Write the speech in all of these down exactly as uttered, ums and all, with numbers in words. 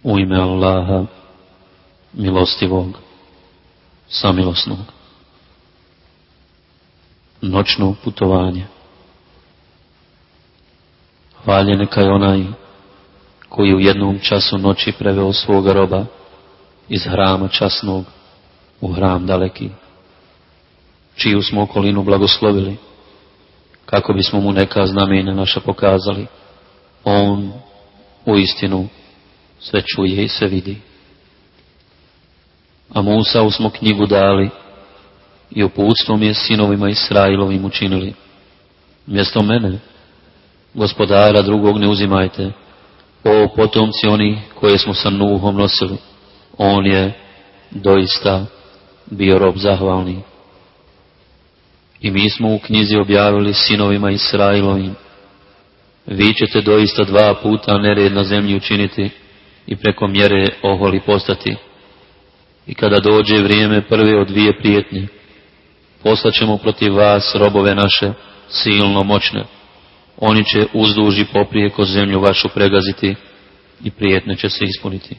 U ime Allaha, milostivog, samilosnog. Noćno putovanje. Hvaljen neka je onaj koji u jednom času noći preveo svoga roba iz hrama časnog u hram daleki, čiju smo okolinu blagoslovili, kako bismo mu neka znamenja naša pokazali. On u istinu sve čuje i sve vidi. A Musa smo knjigu dali i uputstvom je sinovima Israilovim učinili. Mjesto mene, gospodara drugog ne uzimajte, o potomci oni koje smo sa Nuhom nosili. On je doista bio rob zahvalni. I mi smo u knjizi objavili sinovima Israilovim: vi ćete doista dva puta nered na zemlji učiniti i preko mjere oholi postati. I kada dođe vrijeme prve od dvije prijetnje, poslaćemo protiv vas robove naše, silno moćne. Oni će uzduž i poprijeko zemlju vašu pregaziti i prijetnje će se ispuniti.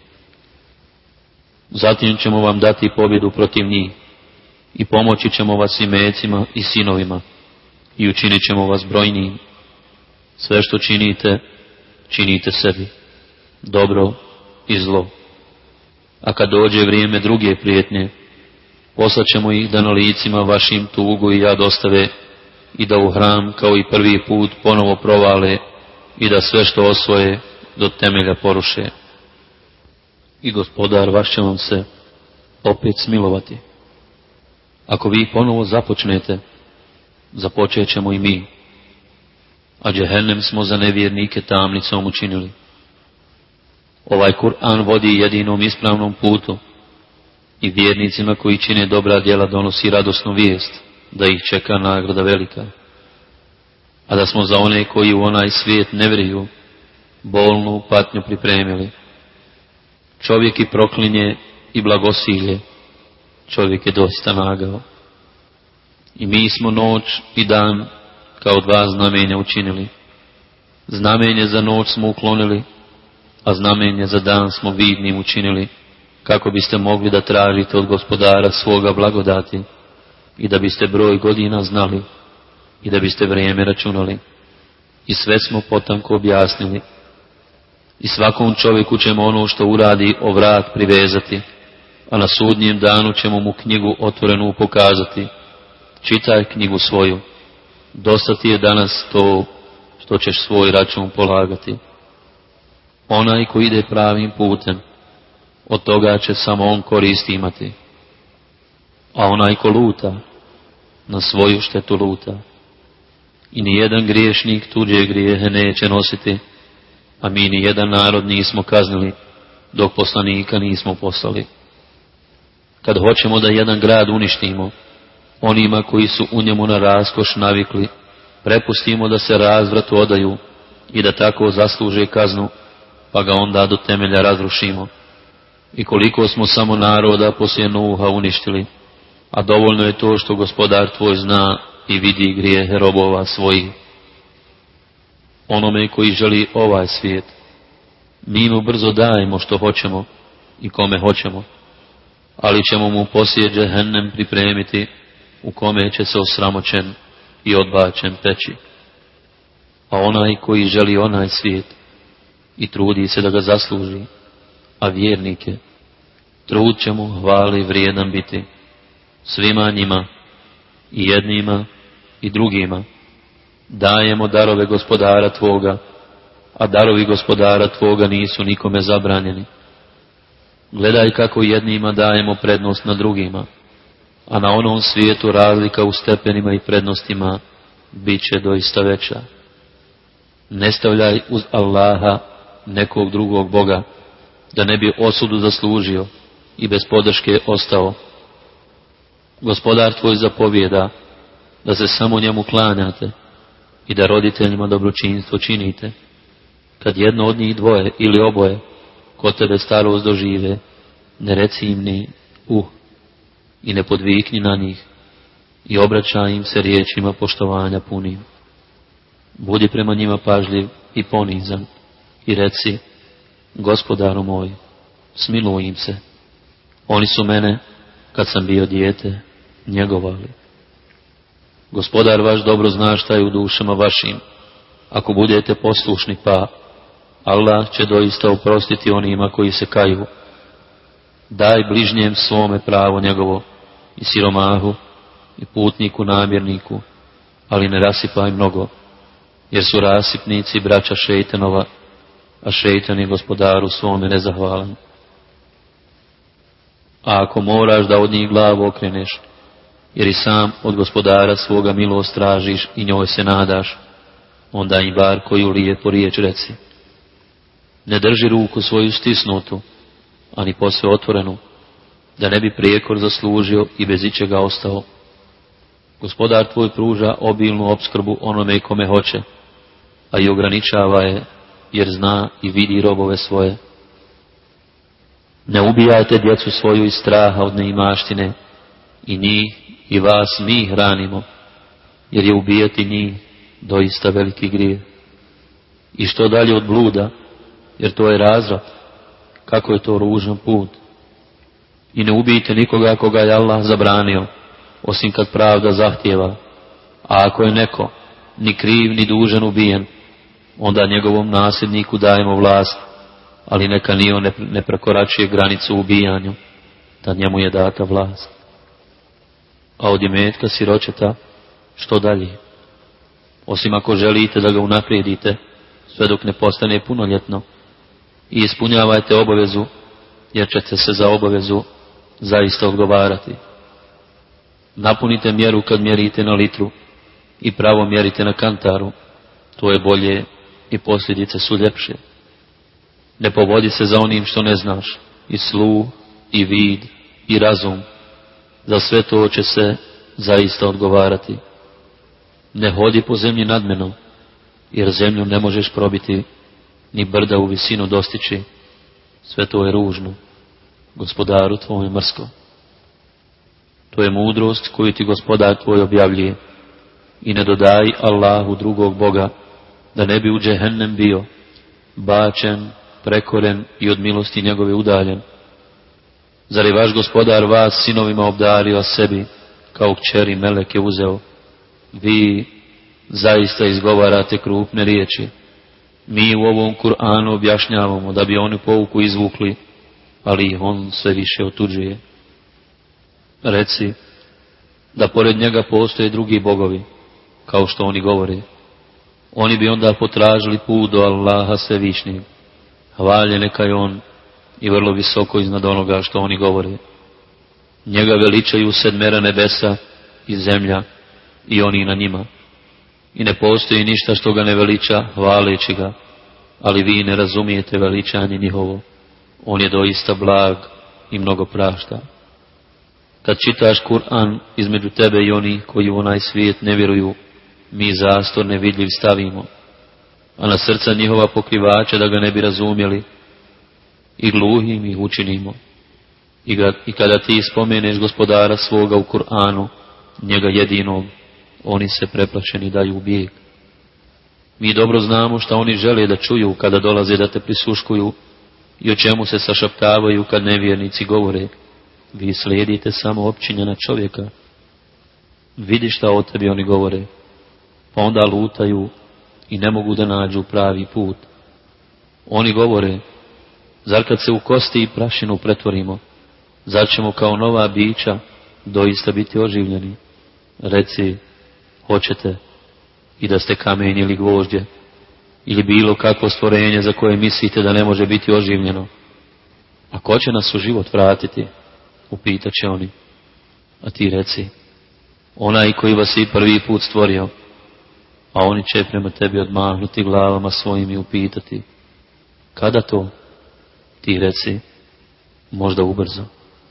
Zatim ćemo vam dati pobjedu protiv njih i pomoći ćemo vas imecima i sinovima i učinit ćemo vas brojnim. Sve što činite, činite sebi, dobro i zlo. A kad dođe vrijeme druge prijetnje, poslaćemo ih da na licima vašim tugu i jad ostave i da u hram kao i prvi put ponovo provale i da sve što osvoje do temelja poruše. I gospodar vaš će vam se opet smilovati. Ako vi ponovo započnete, započet ćemo i mi. A džehennem smo za nevjernike tamnicom učinili. Ovaj Kur'an vodi jedinom ispravnom putu i vjernicima koji čine dobra djela donosi radosnu vijest da ih čeka nagrada velika. A da smo za one koji u onaj svijet ne vjeruju bolnu patnju pripremili. Čovjek i proklinje i blagosilje, čovjek je dosta nagao. I mi smo noć i dan kao dva znamenja učinili. Znamenje za noć smo uklonili, a znamenje za dan smo vidnim učinili, kako biste mogli da tražite od gospodara svoga blagodati i da biste broj godina znali i da biste vrijeme računali. I sve smo potanko objasnili. I svakom čovjeku ćemo ono što uradi o vrat privezati, a na sudnjem danu ćemo mu knjigu otvorenu pokazati. Čitaj knjigu svoju, dosta ti je danas to što ćeš svoj račun polagati. Onaj ko ide pravim putem, od toga će samo on korist imati. A onaj ko luta, na svoju štetu luta. I nijedan griješnik tuđe grijehe neće nositi, a mi nijedan narod nismo kaznili, dok poslanika nismo poslali. Kad hoćemo da jedan grad uništimo, onima koji su u njemu na raskoš navikli, prepustimo da se razvratu odaju i da tako zasluže kaznu, pa ga onda do temelja razrušimo. I koliko smo samo naroda poslije Nuha uništili, a dovoljno je to što gospodar tvoj zna i vidi grijehe robova svojih. Onome koji želi ovaj svijet, mi mu brzo dajemo što hoćemo i kome hoćemo, ali ćemo mu poslije džehennem pripremiti, u kome će se osramoćen i odbačen peći. A onaj koji želi onaj svijet i trudi se da ga zasluži, a vjernike, trud će mu hvali vrijedan biti, svima njima, i jednima i drugima. Dajemo darove gospodara tvoga, a darovi gospodara tvoga nisu nikome zabranjeni. Gledaj kako jednima dajemo prednost na drugima, a na onom svijetu razlika u stepenima i prednostima bit će doista veća. Ne stavljaj uz Allaha nekog drugog Boga, da ne bi osudu zaslužio i bez podrške ostao. Gospodar tvoj zapovijeda da se samo njemu klanjate i da roditeljima dobročinstvo činite. Kad jedno od njih dvoje ili oboje kod tebe starost dožive, ne reci im ni uh i ne podvikni na njih i obraćaj im se riječima poštovanja punim. Budi prema njima pažljiv i ponizan i reci: Gospodaru moj, smiluj im se. Oni su mene, kad sam bio dijete, njegovali. Gospodar vaš dobro zna šta je u dušama vašim. Ako budete poslušni, pa Allah će doista oprostiti onima koji se kaju. Daj bližnjem svome pravo njegovo, i siromahu, i putniku namjerniku, ali ne rasipaj mnogo, jer su rasipnici braća šejtanova, a šejtan je gospodaru svome nezahvalan. A ako moraš da od njih glavu okreneš, jer i sam od gospodara svoga milost tražiš i njoj se nadaš, onda im bar koju lijepo riječ reci. Ne drži ruku svoju stisnutu, ani posve otvorenu, da ne bi prijekor zaslužio i bez ičega ostao. Gospodar tvoj pruža obilnu opskrbu onome kome hoće, a i ograničava je, jer zna i vidi robove svoje. Ne ubijajte djecu svoju iz straha od neimaštine, i njih i vas mi hranimo, jer je ubijati njih doista veliki grijeh. I što dalje od bluda, jer to je razvrat, kako je to ružan put. I ne ubijte nikoga koga je Allah zabranio, osim kad pravda zahtjeva. A ako je neko ni kriv ni dužan ubijen, onda njegovom nasljedniku dajemo vlast, ali neka ni on ne, ne prekoračuje granicu u ubijanju, da njemu je data vlast. A od imetka siročeta, što dalje? Osim ako želite da ga unaprijedite, sve dok ne postane punoljetno, i ispunjavajte obavezu, jer ćete se za obavezu zaista odgovarati. Napunite mjeru kad mjerite na litru i pravo mjerite na kantaru, to je bolje i posljedice su ljepše. Ne povodi se za onim što ne znaš, i sluh, i vid, i razum, za sve to će se zaista odgovarati. Ne hodi po zemlji nadmeno, jer zemlju ne možeš probiti, ni brda u visinu dostići, sve to je ružno, gospodaru tvoj mrsko. To je mudrost koju ti gospodar tvoj objavljuje, i ne dodaj Allahu drugog Boga, da ne bi u džehennem bio, bačen, prekoren i od milosti njegove udaljen. Zar je vaš gospodar vas sinovima obdario, a sebi kao kćeri meleke uzeo? Vi zaista izgovarate krupne riječi. Mi u ovom Kur'anu objašnjavamo da bi oni pouku izvukli, ali ih on sve više otuđuje. Reci da pored njega postoje drugi bogovi, kao što oni govore. Oni bi onda potražili put do Allaha svevišnjeg. Hvaljen neka je on i vrlo visoko iznad onoga što oni govore. Njega veličaju sedmera nebesa i zemlja i oni na njima. I ne postoji ništa što ga ne veliča, hvaleći ga, ali vi ne razumijete veličanje njihovo. On je doista blag i mnogo prašta. Kad čitaš Kur'an, između tebe i oni koji u onaj svijet ne vjeruju, mi zastor nevidljiv stavimo, a na srca njihova pokrivača da ga ne bi razumjeli, i gluhim ih učinimo. I, ga, I kada ti spomeneš gospodara svoga u Kur'anu, njega jedinog, oni se preplašeni daju u bijeg. Mi dobro znamo šta oni žele da čuju kada dolaze da te prisluškuju i o čemu se sašaptavaju kad nevjernici govore. Vi slijedite samo opčinjena čovjeka. Vidi šta o tebi oni govore, pa onda lutaju i ne mogu da nađu pravi put. Oni govore, zar kad se u kosti i prašinu pretvorimo, zar ćemo kao nova bića doista biti oživljeni? Reci, hoćete, i da ste kamen ili gvožđe, ili bilo kakvo stvorenje za koje mislite da ne može biti oživljeno. A ko će nas u život vratiti? Upitat će oni. A ti reci, onaj koji vas i prvi put stvorio. A oni će prema tebi odmahnuti glavama svojim i upitati, kada to? Ti reci, možda ubrzo.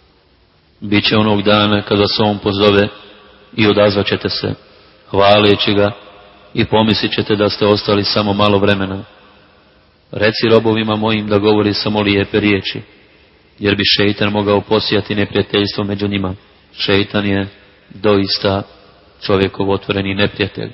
Biće onog dana kad vas on pozove i odazvat ćete se, hvaleći ga, i pomislit ćete da ste ostali samo malo vremena. Reci robovima mojim da govori samo lijepe riječi, jer bi šejtan mogao posijati neprijateljstvo među njima. Šejtan je doista čovjekov otvoreni neprijatelj.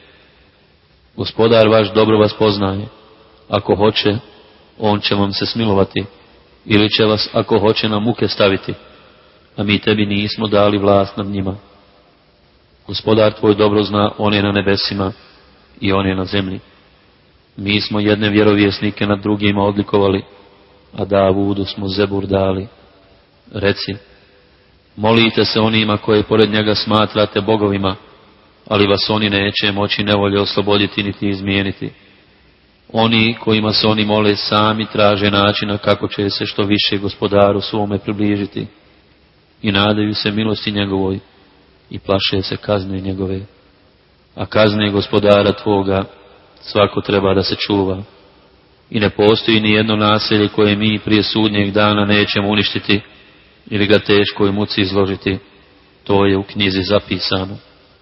Gospodar vaš dobro vas poznaje. Ako hoće, on će vam se smilovati, ili će vas, ako hoće, na muke staviti, a mi tebi nismo dali vlast nad njima. Gospodar tvoj dobro zna one na nebesima i one na zemlji. Mi smo jedne vjerovjesnike nad drugima odlikovali, a Davudu smo Zebur dali. Reci, molite se onima koje pored njega smatrate bogovima, ali vas oni neće moći nevolje osloboditi niti izmijeniti. Oni kojima se oni mole sami traže načina kako će se što više Gospodaru svome približiti i nadaju se milosti njegovoj i plaše se kazne njegove. A kazne Gospodara tvoga svako treba da se čuva. I ne postoji ni jedno naselje koje mi prije sudnjeg dana nećemo uništiti ili ga teškoj muci izložiti. To je u knjizi zapisano.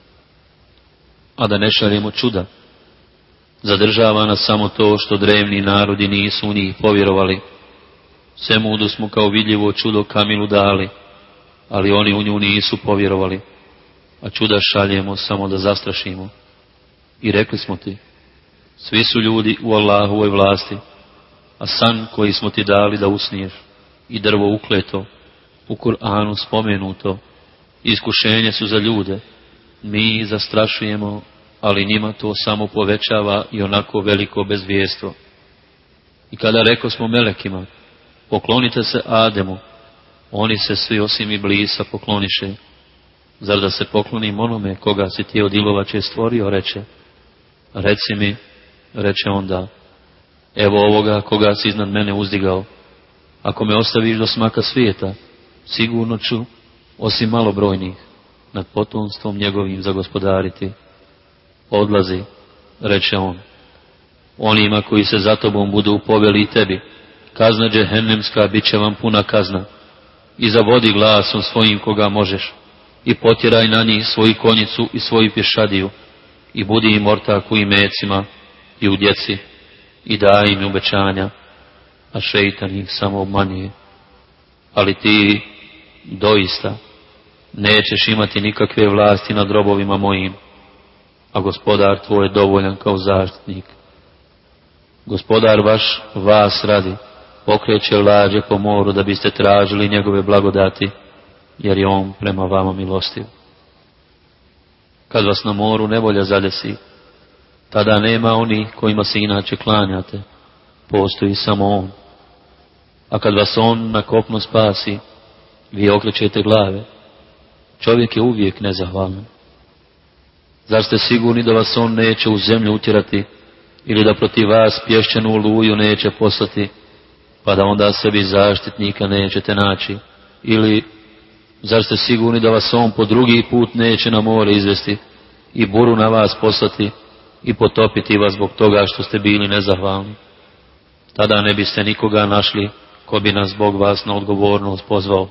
A da ne šaljemo čuda. Zadržava nas samo to što drevni narodi nisu u njih povjerovali. Semudu smo kao vidljivo čudo Kamilu dali, ali oni u nju nisu povjerovali. A čuda šaljemo samo da zastrašimo. I rekli smo ti, svi su ljudi u Allahovoj vlasti, a san koji smo ti dali da usniješ i drvo ukleto, u Kur'anu spomenuto, iskušenje su za ljude. Mi zastrašujemo, ali njima to samo povećava i onako veliko bezvjestvo. I kada reko smo melekima, poklonite se Ademu, oni se svi osim Iblisa pokloniše. Zar da se poklonim onome koga si ti od ilovače stvorio, reče. Reci mi, reče onda, evo ovoga koga si iznad mene uzdigao. Ako me ostaviš do smaka svijeta, sigurno ću, osim malobrojnih, nad potomstvom njegovim zagospodariti. Odlazi, reče on, onima koji se za tobom budu poveli i tebi, kazna džehennemska bit će vam puna kazna. I zavodi glasom svojim koga možeš, i potjeraj na njih svoju konjicu i svoju pješadiju, i budi im ortak u imecima i u djeci, i daj im obećanja, a šeitan ih samo obmanjuje. Ali ti doista nećeš imati nikakve vlasti nad robovima mojim, a Gospodar tvoj je dovoljan kao zaštitnik. Gospodar vaš vas radi, pokreće lađe po moru da biste tražili njegove blagodati, jer je on prema vama milostiv. Kad vas na moru nevolja zadesi, tada nema onih kojima se inače klanjate, postoji samo on. A kad vas on na kopno spasi, vi okrećete glave. Čovjek je uvijek nezahvalan. Zar ste sigurni da vas on neće u zemlju utjerati, ili da protiv vas pješčanu oluju neće poslati, pa da onda sebi zaštitnika nećete naći? Ili zar ste sigurni da vas on po drugi put neće na more izvesti i buru na vas poslati i potopiti vas zbog toga što ste bili nezahvalni? Tada ne biste nikoga našli ko bi nas zbog vas na odgovornost pozvao.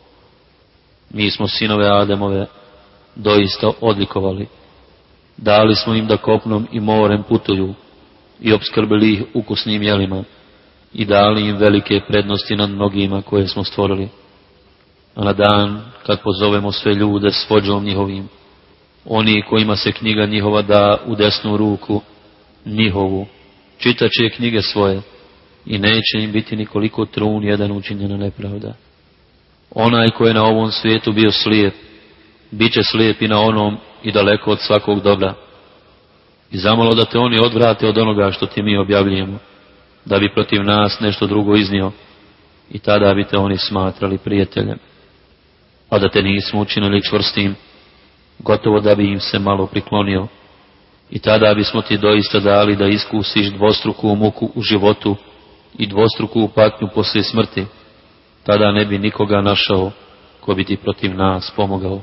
Mi smo sinove Ademove doista odlikovali. Dali smo im da kopnom i morem putuju i opskrbili ih ukusnim jelima i dali im velike prednosti nad mnogima koje smo stvorili. A na dan kad pozovemo sve ljude s vođom njihovim, oni kojima se knjiga njihova da u desnu ruku njihovu, čitat će knjige svoje i neće im biti nikoliko trun jedan učinjena nepravda. Onaj koji je na ovom svijetu bio slijep, bit će slijep i na onom i daleko od svakog dobra. I zamalo da te oni odvrate od onoga što ti mi objavljujemo, da bi protiv nas nešto drugo iznio, i tada bi te oni smatrali prijateljem. A da te nismo učinili čvrstim, gotovo da bi im se malo priklonio, i tada bismo ti doista dali da iskusiš dvostruku muku u životu i dvostruku patnju poslije smrti. Tada ne bi nikoga našao ko bi ti protiv nas pomogao.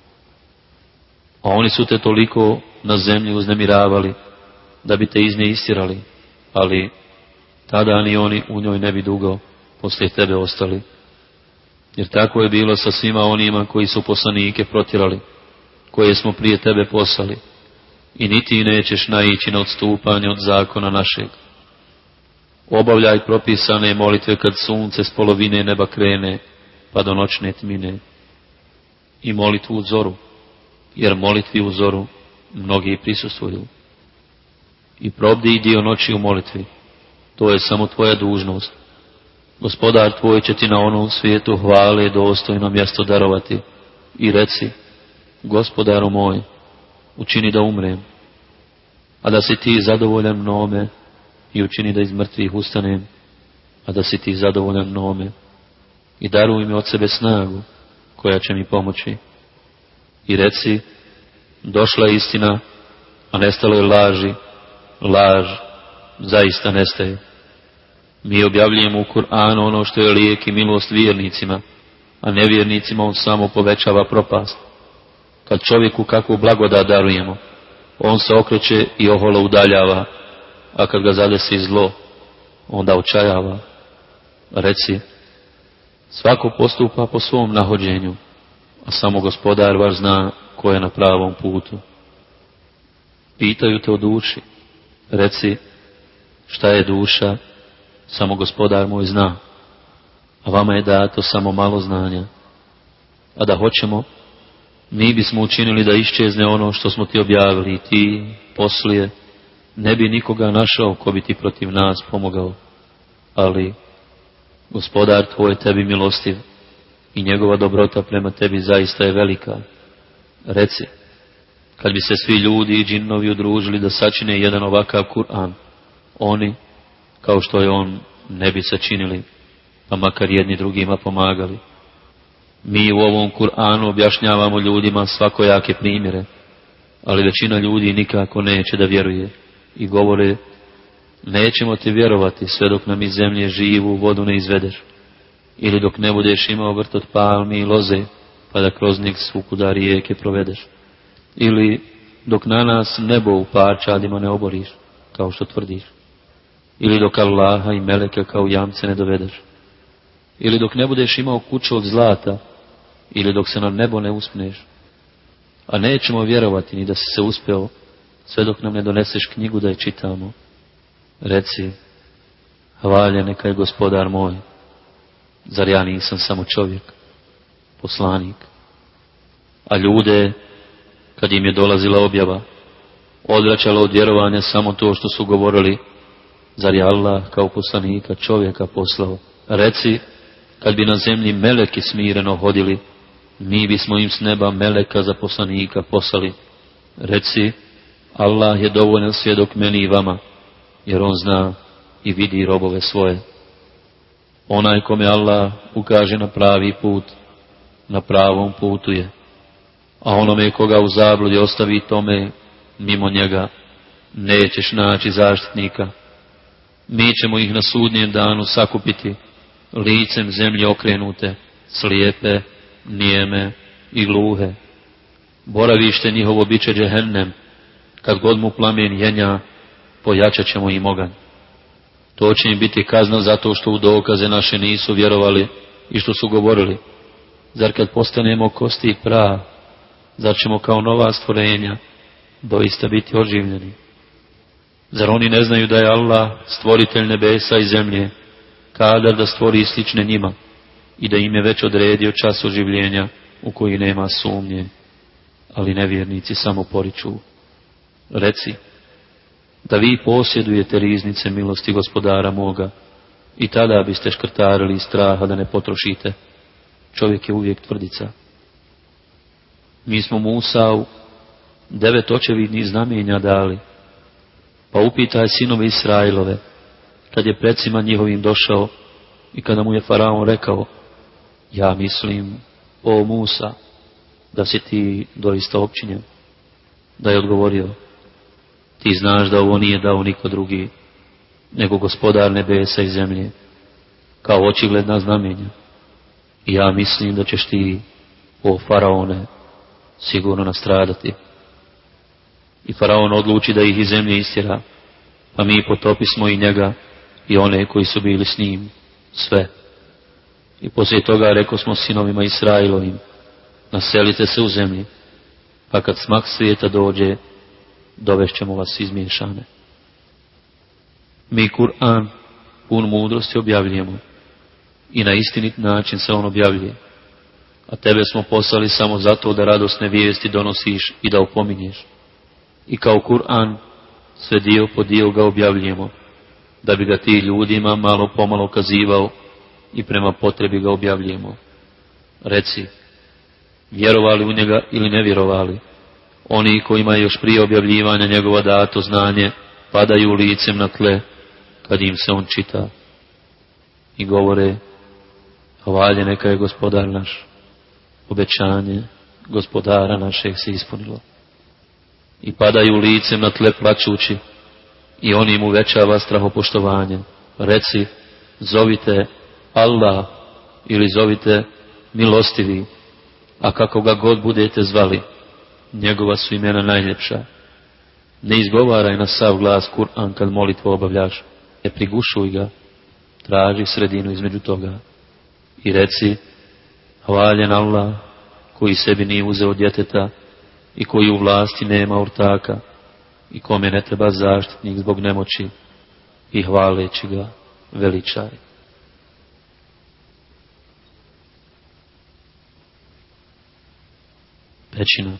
A oni su te toliko na zemlji uznemiravali da bi te iz nje istirali, ali tada ni oni u njoj ne bi dugo poslije tebe ostali. Jer tako je bilo sa svima onima koji su poslanike protjerali, koje smo prije tebe poslali, i niti nećeš naići na odstupanje od zakona našeg. Obavljaj propisane molitve kad sunce s polovine neba krene, pa do noćne tmine. I molitvu u zoru, jer molitvi u zoru mnogi prisustvuju. I probdi dio noći u molitvi, to je samo tvoja dužnost. Gospodar tvoj će ti na onom svijetu hvale dostojno mjesto darovati i reci, Gospodaru moj, učini da umrem, a da si ti zadovoljan mnome, i učini da iz mrtvih ustanem, a da si ti zadovoljan mnome, i daruj mi od sebe snagu koja će mi pomoći. I reci, došla je istina, a nestalo je laži, laž zaista nestaje. Mi objavljujemo u Kur'anu ono što je lijek i milost vjernicima, a nevjernicima on samo povećava propast. Kad čovjeku kakvu blagodat darujemo, on se okreće i oholo udaljava, a kad ga zadesi zlo, onda očajava. Reci, svako postupa po svom nahođenju, a samo Gospodar vaš zna ko je na pravom putu. Pitaju te o duši, reci, šta je duša, samo Gospodar moj zna, a vama je dato samo malo znanja. A da hoćemo, mi bismo učinili da iščezne ono što smo ti objavili, i ti, poslije, ne bi nikoga našao ko bi ti protiv nas pomogao. Ali Gospodar tvoj tebi milostiv i njegova dobrota prema tebi zaista je velika. Reci, kad bi se svi ljudi i džinnovi udružili da sačine jedan ovakav Kur'an, oni, kao što je on, ne bi sačinili, pa makar jedni drugima pomagali. Mi u ovom Kur'anu objašnjavamo ljudima svakojake primjere, ali većina ljudi nikako neće da vjeruje i govore, nećemo ti vjerovati sve dok nam iz zemlje živu vodu ne izvedeš, ili dok ne budeš imao vrt od palmi i loze, pa da kroz njeg svukuda rijeke provedeš, ili dok na nas nebo u parčadima ne oboriš, kao što tvrdiš, ili dok Allaha i meleke kao jamce ne dovedeš, ili dok ne budeš imao kuću od zlata, ili dok se na nebo ne uspneš. A nećemo vjerovati ni da si se uspeo, sve dok nam ne doneseš knjigu da je čitamo. Reci, hvaljen neka je Gospodar moj, zar ja nisam samo čovjek, poslanik? A ljude, kad im je dolazila objava, odvraćalo od vjerovanja samo to što su govorili, zar je Allah kao poslanika čovjeka poslao? Reci, kad bi na zemlji meleki smireno hodili, mi bismo im s neba meleka za poslanika poslali. Reci, Allah je dovoljan svjedok meni i vama, jer on zna i vidi robove svoje. Onaj kome Allah ukaže na pravi put, na pravom putu je, a onome koga u zabludi ostavi tome, mimo njega, nećeš naći zaštitnika. Mi ćemo ih na sudnjem danu sakupiti, licem zemlje okrenute, slijepe, nijeme i gluhe. Boravište njihovo bit će džehennem, kad god mu plamen jenja, pojačat ćemo im oganj. To će im biti kazna zato što u dokaze naše nisu vjerovali i što su govorili, zar kad postanemo kosti i prav, zar ćemo kao nova stvorenja doista biti oživljeni? Zar oni ne znaju da je Allah stvoritelj nebesa i zemlje, kadar da stvori slične njima i da im je već odredio čas oživljenja u koji nema sumnje, ali nevjernici samo poriču. Reci, da vi posjedujete riznice milosti Gospodara moga, i tada biste škrtarili iz straha da ne potrošite. Čovjek je uvijek tvrdica. Mi smo Musau devet očevidnih znamenja dali, pa upitaj sinove Israilove, kad je predsima njihovim došao i kada mu je faraon rekao, ja mislim, o Musa, da si ti doista opčinjen, da je odgovorio, ti znaš da ovo nije dao niko drugi, nego Gospodar nebesa i zemlje, kao očigledna znamenja. I ja mislim da ćeš ti, o faraone, sigurno nastradati. I faraon odluči da ih iz zemlje istjera, pa mi potopismo i njega i one koji su bili s njim, sve. I poslije toga reko smo sinovima Israilovim, naselite se u zemlji, pa kad smak svijeta dođe, dovešćemo vas izmiješane. Mi Kur'an pun mudrosti objavljujemo i na istinit način se on objavljuje, a tebe smo poslali samo zato da radosne vijesti donosiš i da opominješ. I kao Kur'an sve dio po dio ga objavljujemo, da bi ga ti ljudima malo pomalo kazivao i prema potrebi ga objavljujemo. Reci, vjerovali u njega ili ne vjerovali, oni kojima je još prije objavljivanja njegova dato znanje, padaju licem na tle kad im se on čita i govore, hvalje neka je gospodar naš, obećanje gospodara našeg se ispunilo. I padaju licem na tle plačući i on im uvećava strahopoštovanje. Reci, zovite Allah ili zovite milostivi, a kako ga god budete zvali, njegova su imena najljepša. Ne izgovaraj na sav glas Kur'an kad molitvu obavljaš, ne prigušuj ga, traži sredinu između toga i reci, hvaljen Allah koji sebi nije uzeo djeteta i koji u vlasti nema ortaka i kome ne treba zaštitnik zbog nemoći, i hvaleći ga veličaj. Pećina.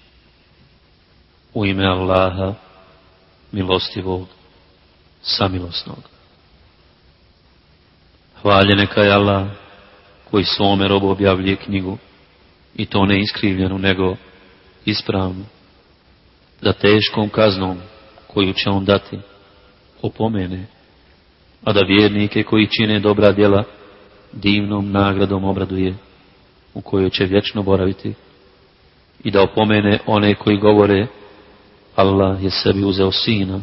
U ime Allaha, milostivog, samilosnog. Hvaljen neka je Allah koji svome robu objavljuje knjigu, i to ne iskrivljenu, nego ispravnu, da teškom kaznom koju će on dati opomene, a da vjernike koji čine dobra djela divnom nagradom obraduje, u kojoj će vječno boraviti, i da opomene one koji govore, Allah je sebi uzeo sina.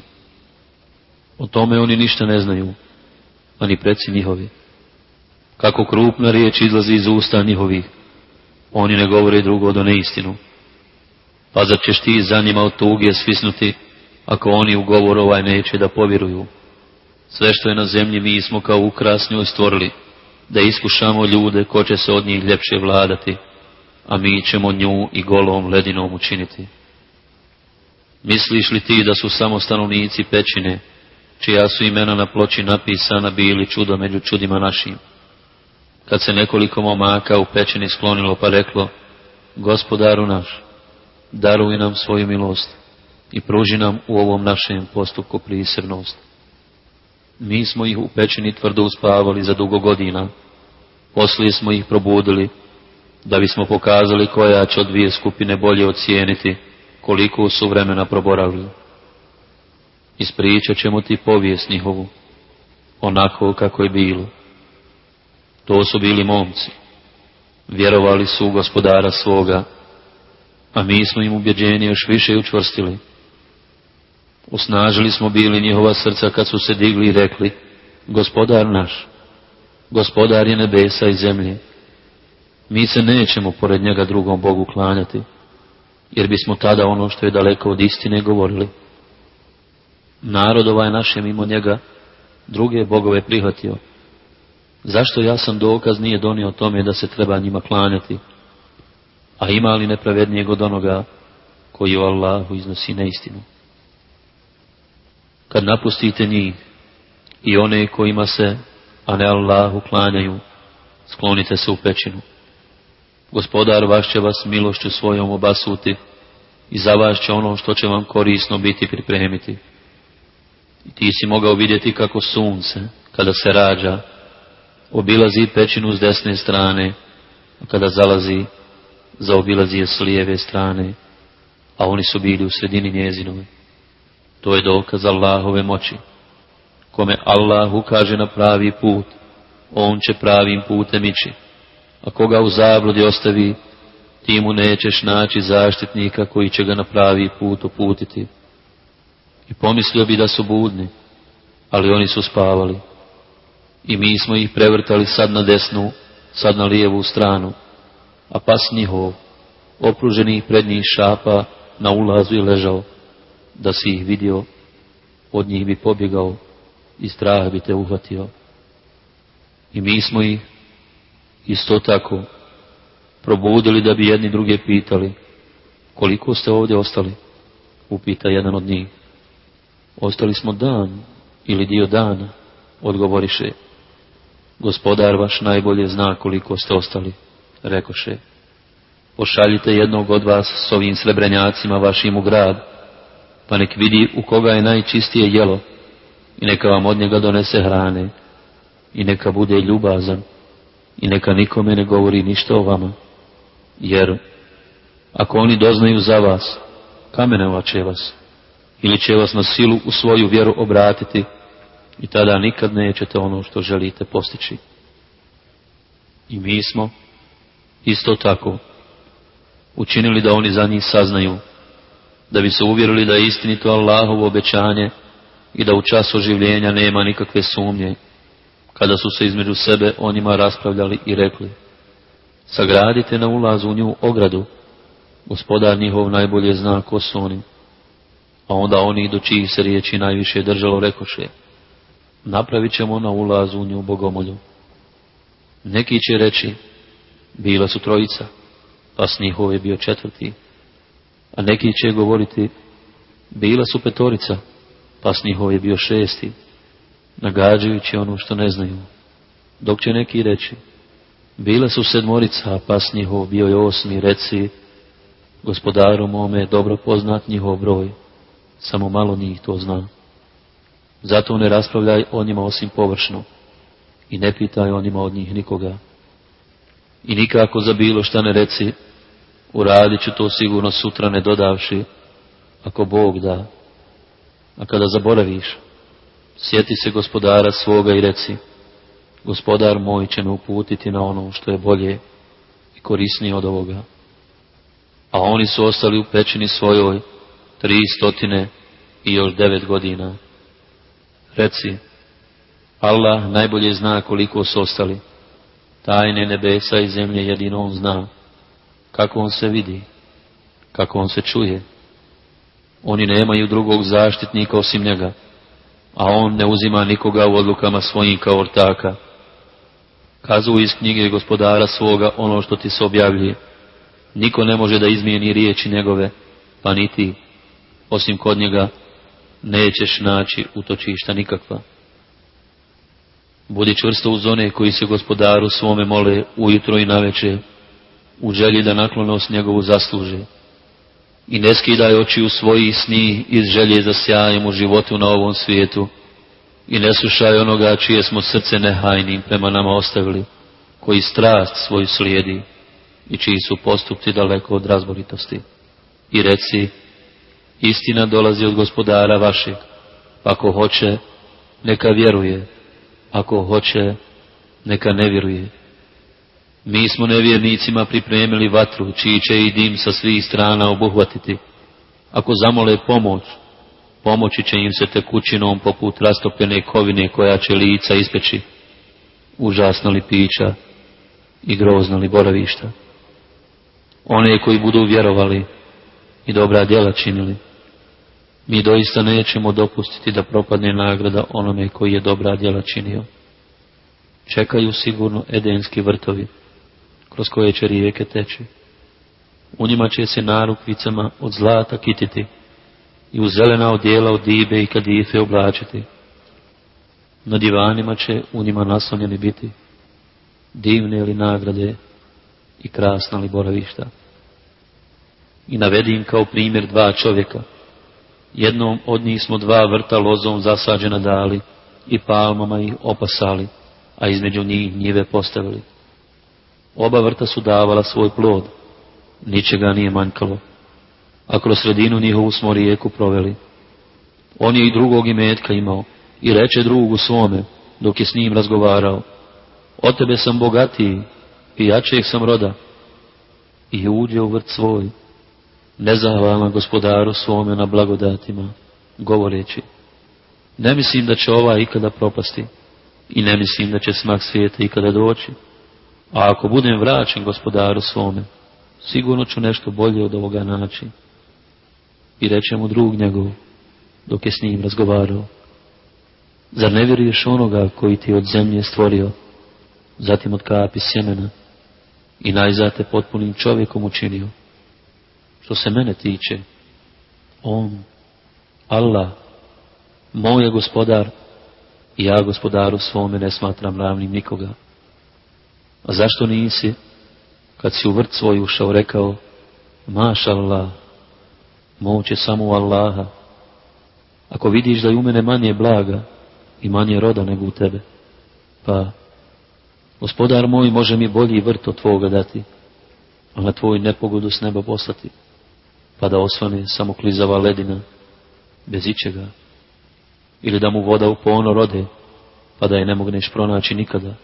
O tome oni ništa ne znaju, ani preci njihovi. Kako krupna riječ izlazi iz usta njihovih, oni ne govore drugo do neistinu. Pa zar ćeš ti za njima od tuge svisnuti, ako oni u govor ovaj neće da povjeruju? Sve što je na zemlji mi smo kao ukras njoj stvorili, da iskušamo ljude ko će se od njih ljepše vladati, a mi ćemo nju i golom ledinom učiniti. Misliš li ti da su samo stanovnici pećine, čija su imena na ploči napisana, bili čudo među čudima našim? Kad se nekoliko momaka u pećini sklonilo pa reklo, gospodaru naš, daruj nam svoju milost i pruži nam u ovom našem postupku prisebnost. Mi smo ih u pećini tvrdo uspavali za dugo godina, poslije smo ih probudili, da bismo pokazali koja će od dvije skupine bolje ocijeniti koliko su vremena proboravili. Ispričat ćemo ti povijest njihovu, onako kako je bilo. To su bili momci, vjerovali su u gospodara svoga, a mi smo im ubjeđenje još više učvrstili. Osnažili smo bili njihova srca kad su se digli i rekli, gospodar naš, gospodar je nebesa i zemlje. Mi se nećemo pored njega drugom Bogu klanjati, jer bismo tada ono što je daleko od istine govorili. Narod ovaj naše mimo njega druge bogove prihvatio. Zašto jasan dokaz nije donio o tome da se treba njima klanjati? A ima li nepravednijeg od onoga koji o Allahu iznosi neistinu? Kad napustite njih i one kojima se, a ne Allahu, klanjaju, sklonite se u pećinu. Gospodar vaš će vas milošću svojom obasuti i za vas će ono što će vam korisno biti pripremiti. I ti si mogao vidjeti kako sunce, kada se rađa, obilazi pećinu s desne strane, a kada zalazi, zaobilazi je s lijeve strane, a oni su bili u sredini njezinove. To je dokaz Allahove moći. Kome Allah ukaže na pravi put, on će pravim putem ići, a koga u zabludi ostavi, ti mu nećeš naći zaštitnika koji će ga na pravi put uputiti. I pomislio bi da su budni, ali oni su spavali. I mi smo ih prevrtali sad na desnu, sad na lijevu stranu, a pas njihov, opruženih prednjih šapa, na ulazu je ležao. Da si ih vidio, od njih bi pobjegao i strah bi te uhvatio. I mi smo ih isto tako probudili da bi jedni druge pitali, koliko ste ovdje ostali? Upita jedan od njih. Ostali smo dan ili dio dana, odgovoriše. Gospodar vaš najbolje zna koliko ste ostali, rekoše. Pošaljite jednog od vas s ovim srebrenjacima vašim u grad, pa nek vidi u koga je najčistije jelo i neka vam od njega donese hrane i neka bude ljubazan i neka nikome ne govori ništa o vama, jer ako oni doznaju za vas, kamenovat će vas, ili će vas na silu u svoju vjeru obratiti i tada nikad nećete ono što želite postići. I mi smo isto tako učinili da oni za njih saznaju, da bi se uvjerili da je istinito Allahovo obećanje i da u času oživljenja nema nikakve sumnje, kada su se između sebe o njima raspravljali i rekli: sagradite na ulazu u nju ogradu, Gospodar njihov najbolje zna ko su oni. A onda oni, do čijih se riječi najviše držalo, rekoše: napravit ćemo na ulazu u nju bogomolju. Neki će reći: bila su trojica, pa s njihov je bio četvrti. A neki će govoriti: bila su petorica, pa s njihov je bio šesti, nagađajući ono što ne znaju. Dok će neki reći: bila su sedmorica, pa s njihov bio je osmi, reci: Gospodaru mome je dobro poznat njihov broj, samo malo njih to zna. Zato ne raspravljaj o njima osim površno i ne pitaj o njima od njih nikoga. I nikako za bilo šta ne reci: uradit ću to sigurno sutra, ne dodavši: ako Bog da. A kada zaboraviš, sjeti se Gospodara svoga i reci: Gospodar moj će me uputiti na ono što je bolje i korisnije od ovoga. A oni su ostali u pećini svojoj tri stotine i još devet godina. Reci: Allah najbolje zna koliko su ostali. Tajne nebesa i zemlje jedino on zna. Kako on se vidi, kako on se čuje. Oni nemaju drugog zaštitnika osim njega, a on ne uzima nikoga u odlukama svojim kao ortaka. Kazuj iz knjige Gospodara svoga ono što ti se objavljuje. Niko ne može da izmijeni riječi njegove, pa ni ti, osim kod njega nećeš naći utočišta nikakva. Budi čvrsto uz one koji se Gospodaru svome mole ujutro i naveče, u želji da naklonost njegovu zasluže. I ne skidaj oči u svojih sni iz želje za sjajem u životu na ovom svijetu. I ne slušaj onoga čije smo srce nehajnim prema nama ostavili, koji strast svoju slijedi i čiji su postupci daleko od razboritosti. I reci: istina dolazi od Gospodara vašeg, ako hoće, neka vjeruje, ako hoće, neka ne vjeruje. Mi smo nevjernicima pripremili vatru, čiji će i dim sa svih strana obuhvatiti. Ako zamole pomoć, pomoći će im se tekućinom poput rastopljene kovine koja će lica ispeći. Užasna li pića i grozna li boravišta. One koji budu vjerovali i dobra djela činili, mi doista nećemo dopustiti da propadne nagrada onome koji je dobra djela činio. Čekaju sigurno edenski vrtovi, kroz koje će rijeke teći. U njima će se narukvicama od zlata kititi i u zelena odjela od dibe i kadife oblačiti. Na divanima će u njima naslonjeni biti. Divne li nagrade i krasna li boravišta. I navedi im kao primjer dva čovjeka. Jednom od njih smo dva vrta lozom zasađena dali i palmama ih opasali, a između njih njive postavili. Oba vrta su davala svoj plod, ničega nije manjkalo, a kroz sredinu njihovu smo rijeku proveli. On je i drugog imetka imao i reče drugu svome, dok je s njim razgovarao: od tebe sam bogatiji i jačeg sam roda. I uđe u vrt svoj, nezahvalan Gospodaru svome na blagodatima, govoreći: ne mislim da će ova ikada propasti i ne mislim da će smak svijeta ikada doći. A ako budem vraćen Gospodaru svome, sigurno ću nešto bolje od ovoga naći. I reče mu drug njegov, dok je s njim razgovarao: zar ne vjeruješ onoga koji ti od zemlje stvorio, zatim od kapi sjemena i najzad te potpunim čovjekom učinio? Što se mene tiče, on, Allah, moj je Gospodar i ja Gospodaru svome ne smatram ravnim nikoga. A zašto nisi, kad si u vrt svoj ušao, rekao: maša Allah, moć je samo u Allaha. Ako vidiš da je u mene manje blaga i manje roda nego u tebe, pa Gospodar moj može mi bolji vrt od tvoga dati, a na tvoj nepogodu s neba poslati, pa da osvane samo klizava ledina, bez ičega, ili da mu voda u ponor ode, pa da je ne mogneš pronaći nikada.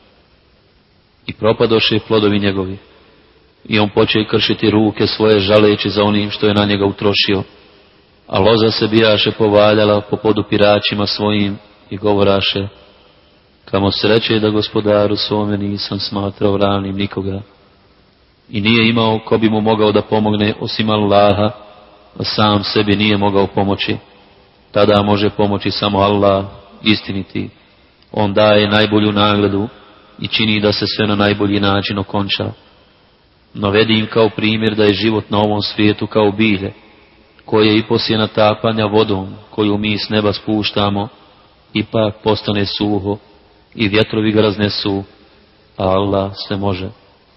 I propadoše plodovi njegovi, i on poče kršiti ruke svoje žaleći za onim što je na njega utrošio, a loza se bijaše povaljala po podupiračima svojim i govoraše: kamo sreće da gospodaru svome nisam smatrao ravnim nikoga. I nije imao ko bi mu mogao da pomogne osim Allaha, a sam sebi nije mogao pomoći. Tada može pomoći samo Allah, istiniti. On daje najbolju nagradu i čini da se sve na najbolji način okonča. No vedi im kao primjer da je život na ovom svijetu kao bilje, koje i poslije natapanja vodom, koju mi s neba spuštamo, ipak postane suho i vjetrovi ga raznesu, a Allah sve može.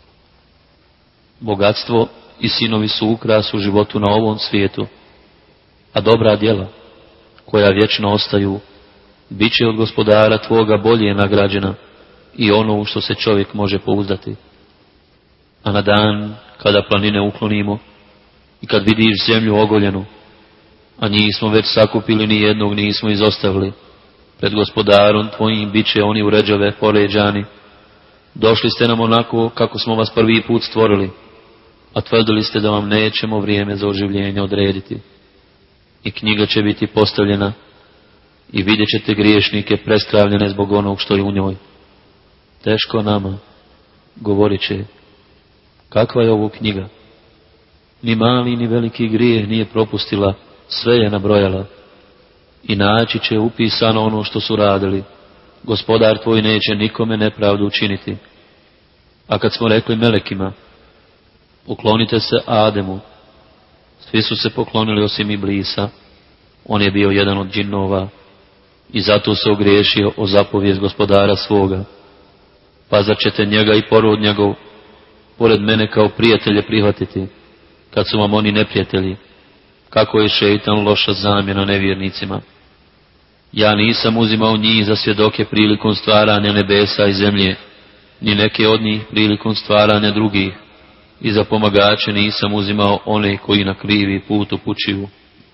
Bogatstvo i sinovi su ukras u životu na ovom svijetu, a dobra djela, koja vječno ostaju, bit će od gospodara tvoga bolje nagrađena i ono u što se čovjek može pouzdati. A na dan kada planine uklonimo i kad vidiš zemlju ogoljenu, a njih smo već sakupili, ni jednog nismo izostavili, pred gospodarom tvojim bit će oni u ređave poređani. Došli ste nam onako kako smo vas prvi put stvorili, a tvrdili ste da vam nećemo vrijeme za oživljenje odrediti. I knjiga će biti postavljena i vidjet ćete griješnike prestravljene zbog onog što je u njoj. Teško nama, govorit će: kakva je ovo knjiga? Ni mali ni veliki grijeh nije propustila, sve je nabrojala. I naći će upisano ono što su radili. Gospodar tvoj neće nikome nepravdu učiniti. A kad smo rekli melekima: poklonite se Ademu, svi su se poklonili osim Iblisa, on je bio jedan od džinova i zato se ogriješio o zapovijest gospodara svoga. Pa zar ćete njega i porod njegov pored mene kao prijatelje prihvatiti, kad su vam oni neprijatelji? Kako je šeitan loša zamjena nevjernicima. Ja nisam uzimao njih za svjedoke prilikom stvaranja nebesa i zemlje, ni neke od njih prilikom stvaranja drugih, i za pomagače nisam uzimao one koji na krivi put upućuju.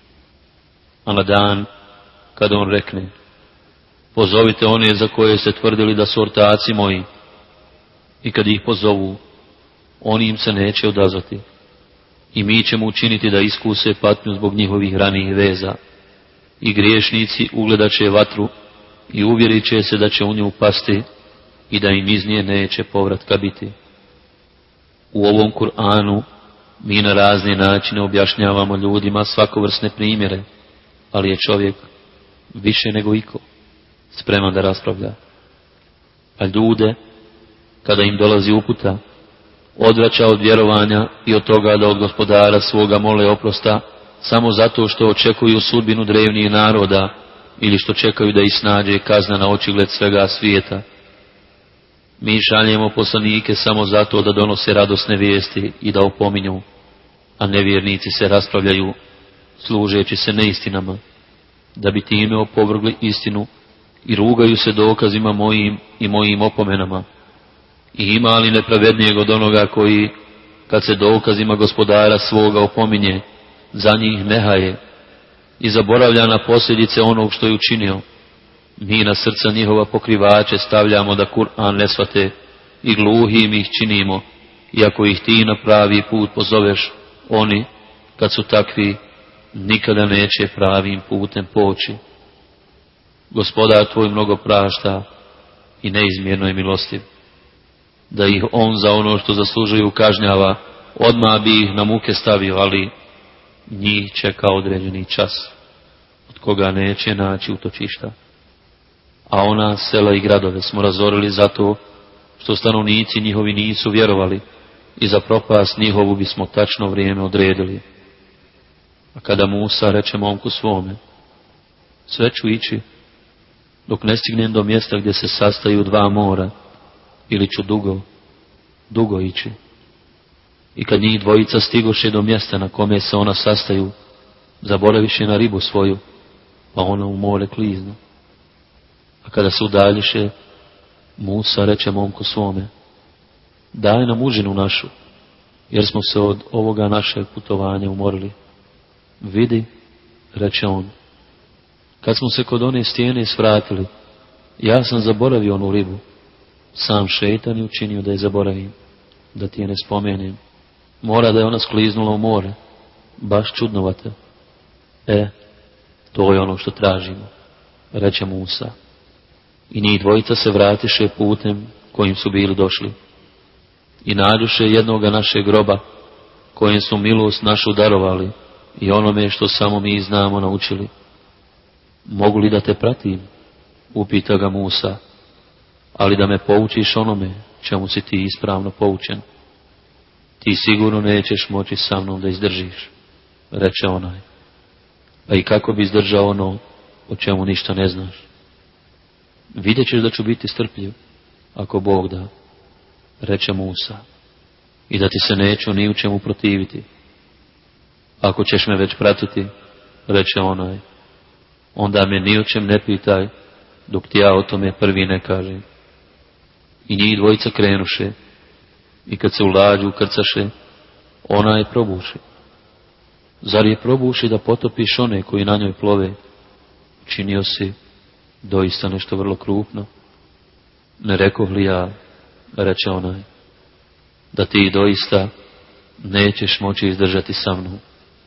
A na dan kada on rekne: pozovite one za koje se tvrdili da su ortaci moji, i kad ih pozovu, oni im se neće odazvati, i mi ćemo učiniti da iskuse patnju zbog njihovih ranijih veza. I griješnici ugledat će vatru i uvjerit će se da će u nju pasti i da im iz nje neće povratka biti. U ovom Kur'anu mi na razne načine objašnjavamo ljudima svakovrsne primjere, ali je čovjek više nego iko spreman da raspravlja. A ljude, kada im dolazi uputa, odvraća od vjerovanja i od toga da od gospodara svoga mole oprosta, samo zato što očekuju sudbinu drevnijih naroda ili što čekaju da ih snađe kazna na očigled svega svijeta. Mi šaljemo poslanike samo zato da donose radosne vijesti i da opominju, a nevjernici se raspravljaju, služeći se neistinama, da bi time opovrgli istinu, i rugaju se dokazima mojim i mojim opomenama. I ima li nepravednijeg od onoga koji, kad se dokazima gospodara svoga opominje, za njih nehaje i zaboravlja na posljedice onog što je učinio? Mi na srca njihova pokrivače stavljamo da Kur'an ne shvate i gluhim ih činimo, i ako ih ti na pravi put pozoveš, oni, kad su takvi, nikada neće pravim putem poći. Gospodar tvoj mnogo prašta i neizmjerno je milostiv. Da ih on za ono što zaslužuju kažnjava, odmah bi ih na muke stavio, ali njih čeka određeni čas, od koga neće naći utočišta. A ona sela i gradove smo razorili zato što stanovnici njihovi nisu vjerovali, i za propast njihovu bismo tačno vrijeme odredili. A kada Musa reče momku svome: sve ću ići dok ne stignem do mjesta gdje se sastaju dva mora, ili ću dugo, dugo ići. I kad njih dvojica stigoše do mjesta na kome se ona sastaju, zaboraviše na ribu svoju, pa ona u more kliznu. A kada se udaljiše, Musa reče momku svome: daj nam užinu našu, jer smo se od ovoga našeg putovanja umorili. Vidi, reče on, kad smo se kod one stijene svratili, ja sam zaboravio onu ribu. Sam šeitan je učinio da je zaboravim, da ti je ne spomenem. Mora da je ona skliznula u more, baš čudnovata. E, to je ono što tražimo, reče Musa. I njih dvojica se vratiše putem kojim su bili došli. I nađuše jednoga našeg groba, kojem su milost našu darovali i onome što samo mi znamo naučili. Mogu li da te pratim? Upita ga Musa, ali da me poučiš onome čemu si ti ispravno poučen. Ti sigurno nećeš moći sa mnom da izdržiš, reče onaj. A i kako bi izdržao ono o čemu ništa ne znaš? Vidjet ćeš da ću biti strpljiv, ako Bog da, reče Musa, i da ti se neću ni u čemu protiviti. Ako ćeš me već pratiti, reče onaj, onda me ni o čem ne pitaj, dok ti ja o tome prvi ne kažem. I njih dvojica krenuše, i kad se u lađu ukrcaše, ona je probuši. Zar je probuši da potopiš one koji na njoj plove? Činio si doista nešto vrlo krupno. Ne rekoh li ja, reče onaj, da ti doista nećeš moći izdržati sa mnom?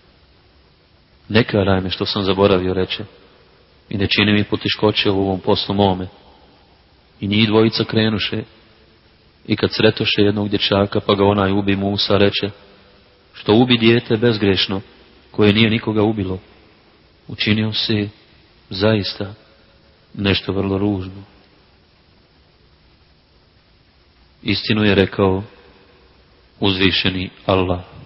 Ne karaj me što sam zaboravio, reče, i ne čini mi poteškoće u ovom poslu mome. I njih dvojica krenuše, i kad sretoše jednog dječaka, pa ga onaj ubi, Musa reče, što ubi dijete bezgrešno, koje nije nikoga ubilo, učinio si zaista nešto vrlo ružno. Istinu je rekao uzvišeni Allah.